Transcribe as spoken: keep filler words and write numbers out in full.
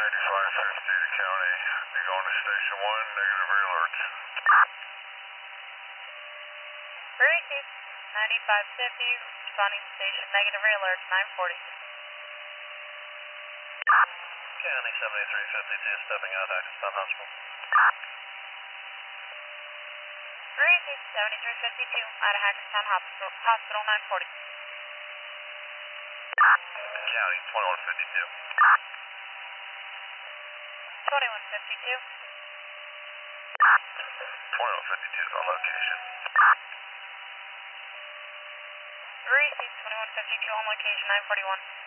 ninety-five fifty to county. You going to station one, negative alerts. Gracie, ninety-five fifty, responding to station negative alert, nine forty. County seventy-three fifty-two, stepping out, Hackensack Hospital. Gracie, seventy-three fifty-two, out of Hackerstown Hospital, Hospital nine forty. County twenty-one fifty-two. twenty-one fifty-two. twenty-one fifty-two is on location. Gracie, twenty-one fifty-two on location, nine forty-one.